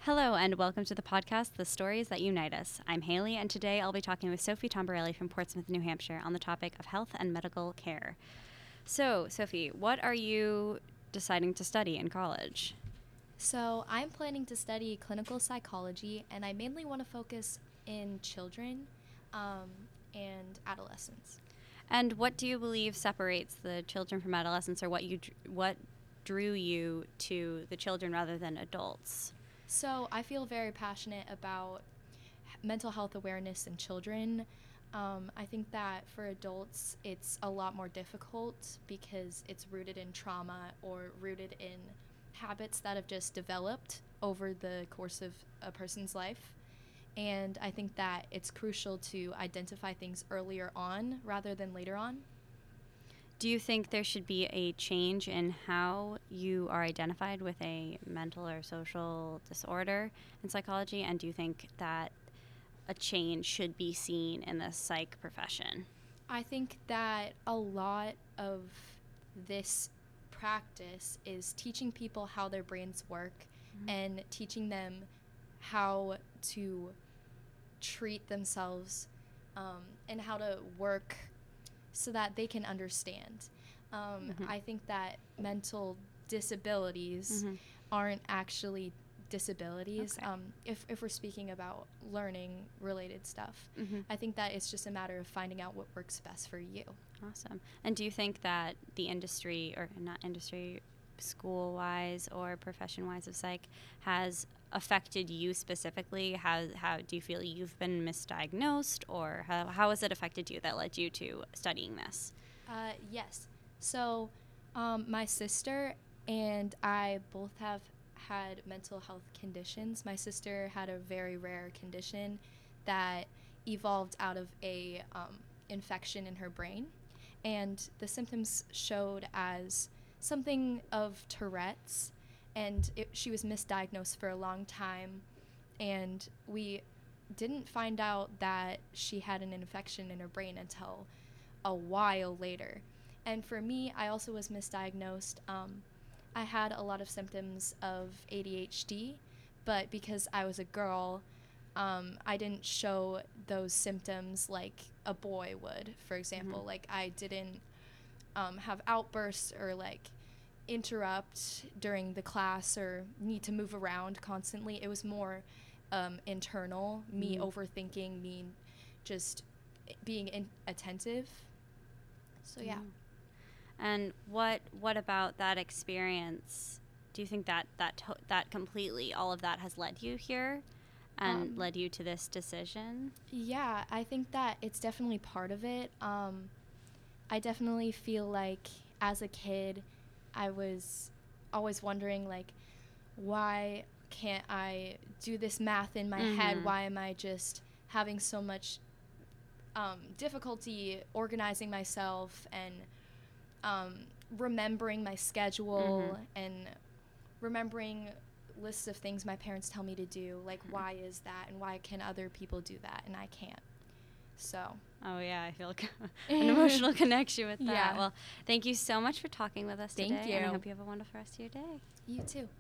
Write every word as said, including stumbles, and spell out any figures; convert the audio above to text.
Hello, and welcome to the podcast, The Stories That Unite Us. I'm Haley, and today I'll be talking with Sophie Tombarelli from Portsmouth, New Hampshire, on the topic of health and medical care. So, Sophie, what are you deciding to study in college? So, I'm planning to study clinical psychology, and I mainly want to focus in children um, and adolescents. And what do you believe separates the children from adolescents, or what you what drew you to the children rather than adults? So I feel very passionate about mental health awareness in children. Um, I think that for adults, it's a lot more difficult because it's rooted in trauma or rooted in habits that have just developed over the course of a person's life. And I think that it's crucial to identify things earlier on rather than later on. Do you think there should be a change in how you are identified with a mental or social disorder in psychology? And do you think that a change should be seen in the psych profession? I think that a lot of this practice is teaching people how their brains work mm-hmm. and teaching them how to treat themselves um, and how to work so that they can understand. Um, mm-hmm. I think that mental disabilities mm-hmm. aren't actually disabilities. Okay. Um, if, if we're speaking about learning related stuff, mm-hmm. I think that it's just a matter of finding out what works best for you. Awesome. And do you think that the industry, or not industry, school-wise or profession-wise of psych, has affected you specifically? How how do you feel you've been misdiagnosed, or how, how has it affected you that led you to studying this? Uh, yes. So um, my sister and I both have had mental health conditions. My sister had a very rare condition that evolved out of a um, infection in her brain, and the symptoms showed as something of Tourette's, and it, she was misdiagnosed for a long time, and we didn't find out that she had an infection in her brain until a while later. And for me, I also was misdiagnosed. Um, I had a lot of symptoms of A D H D, but because I was a girl, um, I didn't show those symptoms like a boy would, for example. Mm-hmm. Like, I didn't um, have outbursts or, like, interrupt during the class or need to move around constantly. It was more um, internal, me mm-hmm. overthinking, me just being in- attentive. So, yeah. Mm-hmm. And what what about that experience? Do you think that that to- that completely, all of that has led you here and um, led you to this decision? Yeah, I think that it's definitely part of it. Um, I definitely feel like as a kid, I was always wondering, like, why can't I do this math in my mm-hmm. head? Why am I just having so much um, difficulty organizing myself and um, remembering my schedule mm-hmm. and remembering lists of things my parents tell me to do? Like, mm-hmm. why is that? And why can other people do that and I can't? So. Oh, yeah, I feel an emotional connection with that. Yeah. Well, thank you so much for talking with us thank today. you. And I hope you have a wonderful rest of your day. You too.